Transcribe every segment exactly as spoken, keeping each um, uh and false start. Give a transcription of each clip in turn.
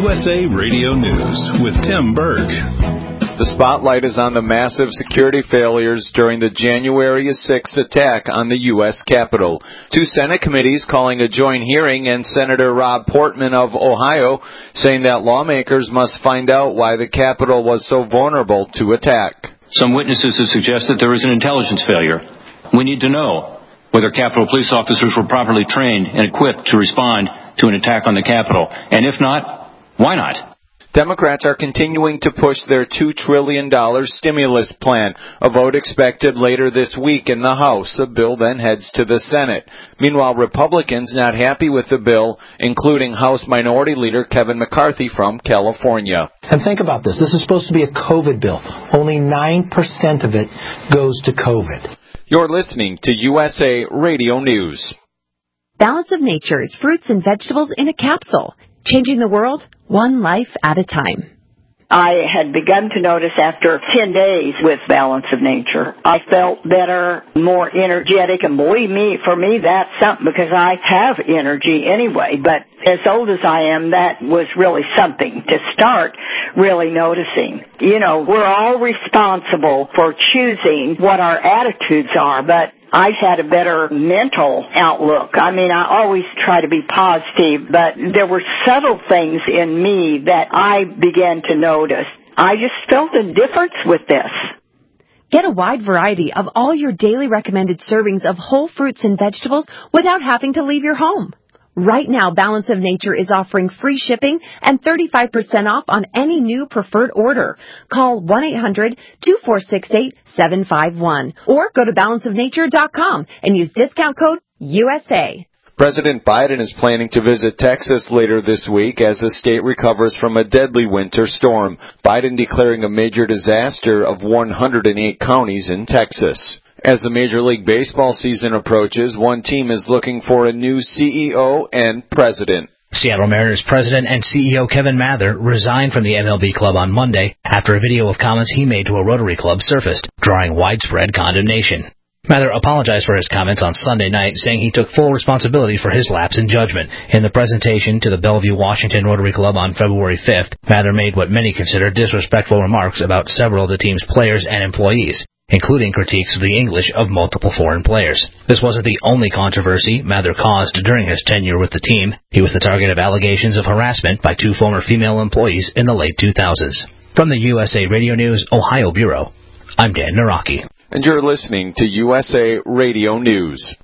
U S A Radio News with Tim Berg. The spotlight is on the massive security failures during the January sixth attack on the U S Capitol. Two Senate committees calling a joint hearing, and Senator Rob Portman of Ohio saying that lawmakers must find out why the Capitol was so vulnerable to attack. Some witnesses have suggested there is an intelligence failure. We need to know whether Capitol police officers were properly trained and equipped to respond to an attack on the Capitol. And if not, why not? Democrats are continuing to push their two trillion dollars stimulus plan. A vote expected later this week in the House. The bill then heads to the Senate. Meanwhile, Republicans not happy with the bill, including House Minority Leader Kevin McCarthy from California. And think about this. This is supposed to be a COVID bill. Only nine percent of it goes to COVID. You're listening to U S A Radio News. Balance of Nature's fruits and vegetables in a capsule. Changing the world, one life at a time. I had begun to notice after ten days with Balance of Nature, I felt better, more energetic, and believe me, for me, that's something because I have energy anyway. But as old as I am, that was really something to start really noticing. You know, we're all responsible for choosing what our attitudes are, but I had a better mental outlook. I mean, I always try to be positive, but there were subtle things in me that I began to notice. I just felt a difference with this. Get a wide variety of all your daily recommended servings of whole fruits and vegetables without having to leave your home. Right now, Balance of Nature is offering free shipping and thirty-five percent off on any new preferred order. Call one eight hundred two four six eight seven five one or go to balance of nature dot com and use discount code U S A. President Biden is planning to visit Texas later this week as the state recovers from a deadly winter storm. Biden declaring a major disaster of one hundred eight counties in Texas. As the Major League Baseball season approaches, one team is looking for a new C E O and president. Seattle Mariners president and C E O Kevin Mather resigned from the M L B club on Monday after a video of comments he made to a Rotary club surfaced, drawing widespread condemnation. Mather apologized for his comments on Sunday night, saying he took full responsibility for his lapse in judgment. In the presentation to the Bellevue, Washington Rotary Club on February fifth, Mather made what many consider disrespectful remarks about several of the team's players and employees, including critiques of the English of multiple foreign players. This wasn't the only controversy Mather caused during his tenure with the team. He was the target of allegations of harassment by two former female employees in the late two thousands. From the U S A Radio News Ohio Bureau, I'm Dan Naraki. And you're listening to U S A Radio News.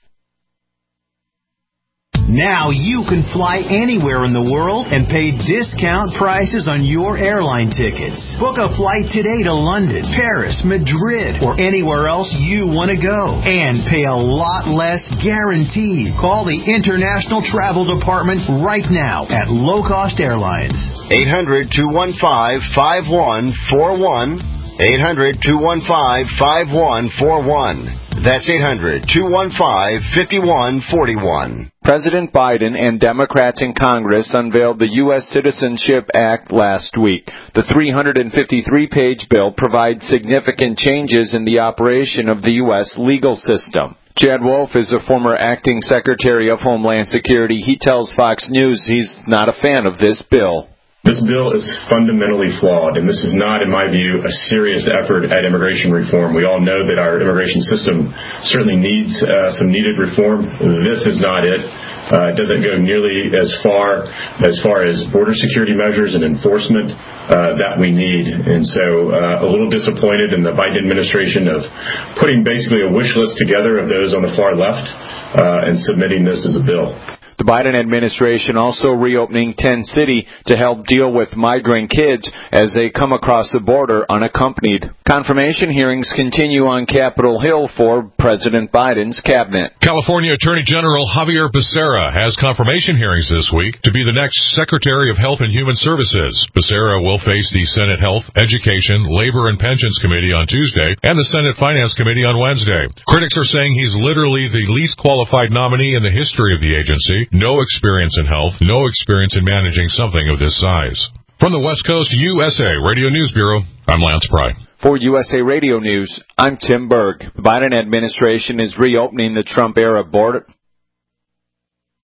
Now you can fly anywhere in the world and pay discount prices on your airline tickets. Book a flight today to London, Paris, Madrid, or anywhere else you want to go. And pay a lot less guaranteed. Call the International Travel Department right now at Low Cost Airlines. eight hundred two one five five one four one. eight hundred two one five five one four one. That's eight hundred two one five five one four one. President Biden and Democrats in Congress unveiled the U S Citizenship Act last week. The three hundred fifty-three page bill provides significant changes in the operation of the U S legal system. Chad Wolf is a former acting Secretary of Homeland Security. He tells Fox News he's not a fan of this bill. This bill is fundamentally flawed, and this is not, in my view, a serious effort at immigration reform. We all know that our immigration system certainly needs uh, some needed reform. This is not it. Uh, it doesn't go nearly as far as far as border security measures and enforcement uh, that we need. And so uh, a little disappointed in the Biden administration of putting basically a wish list together of those on the far left uh, and submitting this as a bill. The Biden administration also reopening Tent City to help deal with migrant kids as they come across the border unaccompanied. Confirmation hearings continue on Capitol Hill for President Biden's cabinet. California Attorney General Javier Becerra has confirmation hearings this week to be the next Secretary of Health and Human Services. Becerra will face the Senate Health, Education, Labor and Pensions Committee on Tuesday and the Senate Finance Committee on Wednesday. Critics are saying he's literally the least qualified nominee in the history of the agency. No experience in health, no experience in managing something of this size. From the West Coast U S A Radio News Bureau, I'm Lance Pry. For U S A Radio News, I'm Tim Berg. The Biden administration is reopening the Trump-era border